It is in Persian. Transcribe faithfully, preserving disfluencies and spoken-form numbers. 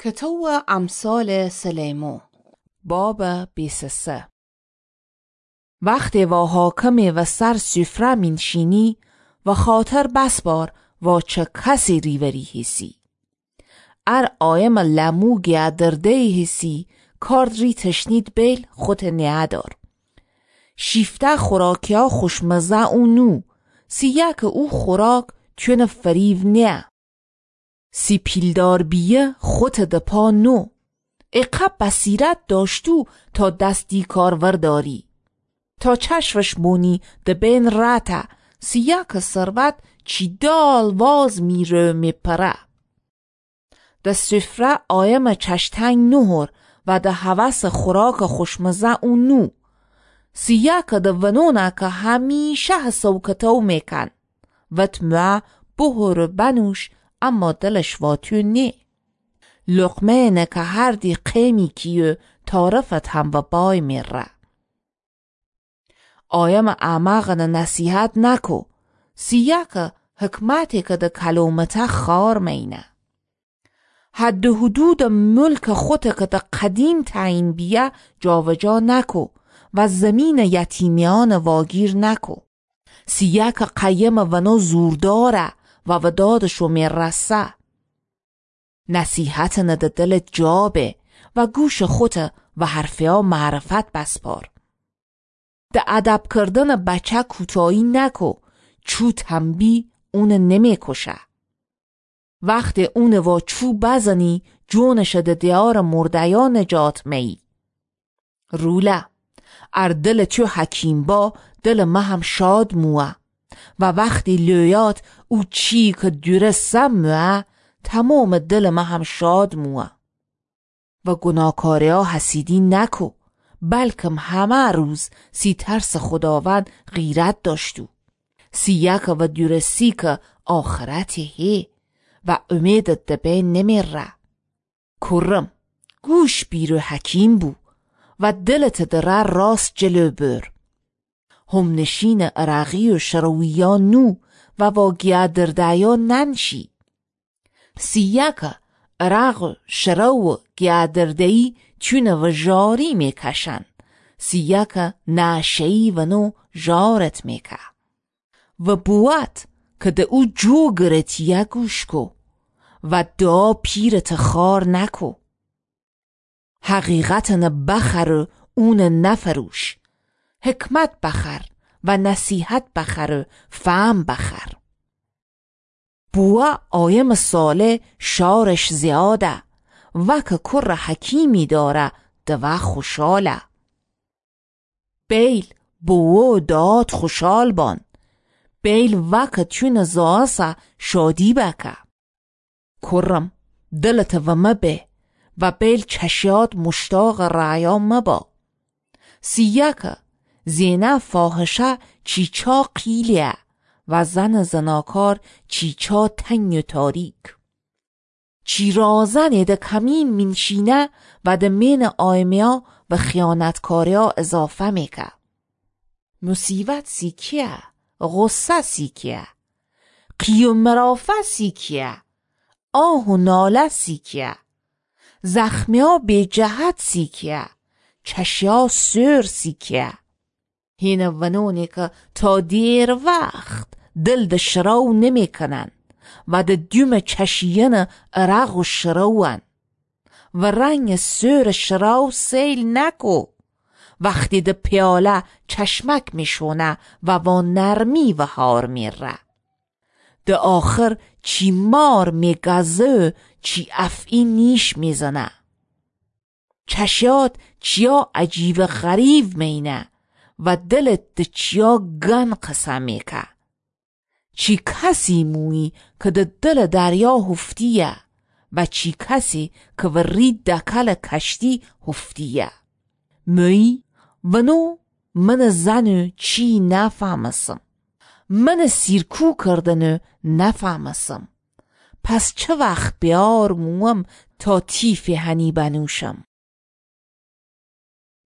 کتاب امثال سلیمان باب بیست و سه. وقتی و حاکم و سر سفره منشینی و خاطر بسبار و چه کسی ریوری حسی ار آیم لموگی درده حسی کارد ری تشنید بیل خود نیادار شیفته خوراکی ها خوشمزه او نو سیه که او خوراک چون فریو نه سی پیلدار بیه خود دپا نو اقب بصیرت داشتو تا دستی کارور داری تا چشفش مونی دبین راته سیه که ثروت چی دال واز میره میپره ده سفره آیم چشتنگ نهر و ده حوث خوراک خوشمزه اون نو سیه که ده ونونه که همیشه حسوکتو میکن و تمه بهر بنوش اما دلش واتو نه لقمه نه که هر دی قیمی کیو تعرفت هم و بای میره آیم اعماغن نصیحت نکو سیه که حکمتی که ده کلومته خار مینه حد حدود ملک خود که ده قدیم تعیین بیه جاوجا نکو و زمین یتیمیان واگیر نکو سیه که قیم ونو زورداره و ودادشو میرسه نصیحت نده دل جابه و گوش خود و حرفیا معرفت بسپار ده ادب کردن بچه کوتاهی نکو چو تنبی اون نمی کشه وقتی اون و چو بزنی جونش ده دیار مردیا نجات می روله ار دل تو حکیم با دل ما هم شاد موه و وقتی لیات او چی که درسته موه تمام دل ما هم شاد موه و گناهکاری ها حسیدی نکو بلکم همه روز سی ترس خداوند غیرت داشتو سی یک و درستی که آخرتی هی و امیدت دبه نمیره کرم گوش بیرو حکیم بو و دلت دره راست جلو بر هم نشین عراقی و شرویان نو و واگیه دردیا ننشی سیه که عراق شرو گیه دردهی چون و جاری میکشن سیه که نشهی و نو جارت میکه و بوات که ده او جو گرتیه گوش کو و دا پیرت خار نکو حقیقتن بخر اون نفروش حکمت بخر و نصیحت بخر فهم بخر بوا آیم ساله شارش زیاده و که کر حکیمی داره دو خوشاله بیل بوا داد خوشال بان بیل وقت چون زاسه شادی بکه کرم دلت و مبه و بیل چشیات مشتاق رعیا مبا سیه که زینه فاحشه چیچا قیلیه و زن زناکار چیچا تنگ و تاریک چی رازن ده کمین منشینه و ده مین آیمیا و خیانتکاریا اضافه میکه مصیبت سیکیه غصه سیکیه قیوم مرافه سیکیه آه و ناله سیکیه زخمیا به جهت سیکیه چشیا سر سیکیه هین ونونی که تا دیر وقت دل ده شراو نمی کنن و ده دوم چشیین عرق و شراوان و رنگ سر شراو سیل نکو وقتی ده پیاله چشمک میشونه و و نرمی و هار میره ده آخر چی مار میگزه چی افعی نیش میزنه چشیات چیا عجیب غریب مینه و دلت ده چیا گن قسمه که چی کسی موی که ده دل دریا هفتیه و چی کسی که ورید دکل کشتی هفتیه موی ونو من زنو چی نفهمسم من سیرکو کردنو نفهمسم پس چه وقت بیار موم تا تیف هنی بنوشم